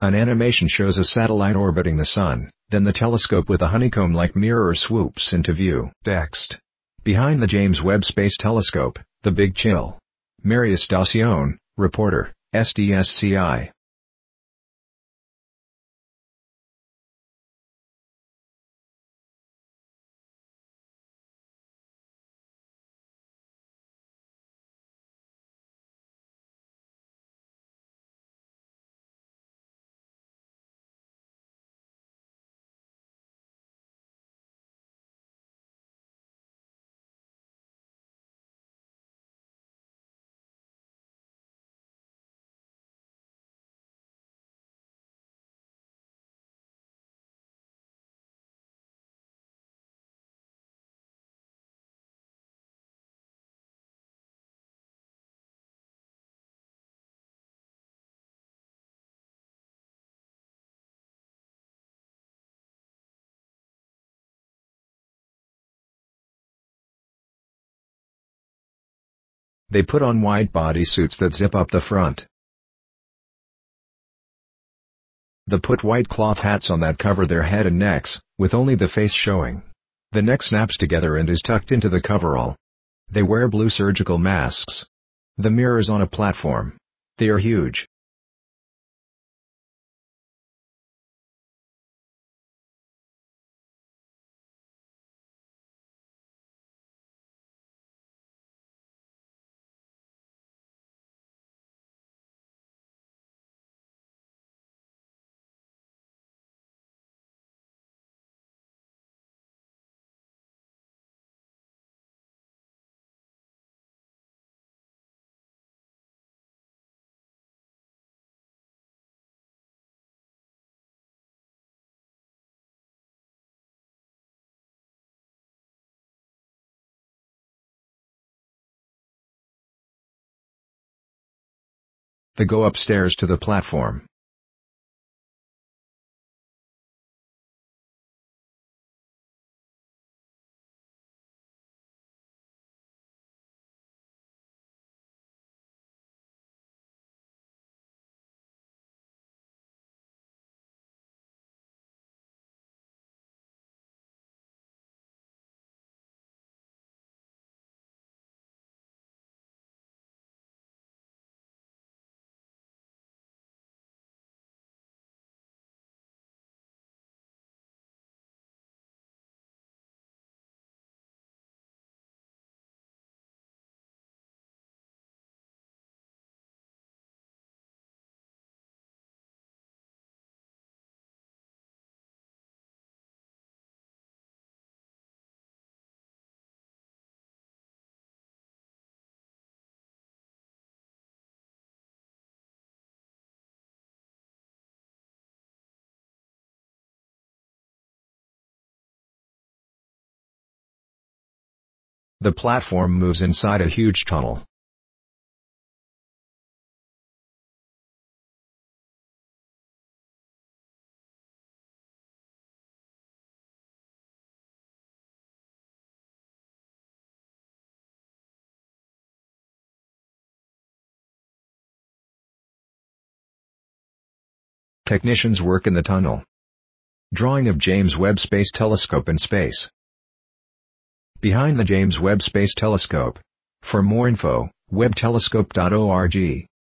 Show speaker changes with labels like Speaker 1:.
Speaker 1: An animation shows a satellite orbiting the Sun, then the telescope with a honeycomb-like mirror swoops into view. Text. Behind the James Webb Space Telescope, The Big Chill. Marius Dacione, reporter, SDSCI. They put on white bodysuits that zip up the front. They put white cloth hats on that cover their head and necks, with only the face showing. The neck snaps together and is tucked into the coverall. They wear blue surgical masks. The mirrors on a platform. They are huge. They go upstairs to the platform. The platform moves inside a huge tunnel. Technicians work in the tunnel. Drawing of James Webb Space Telescope in space. Behind the James Webb Space Telescope. For more info, webbtelescope.org.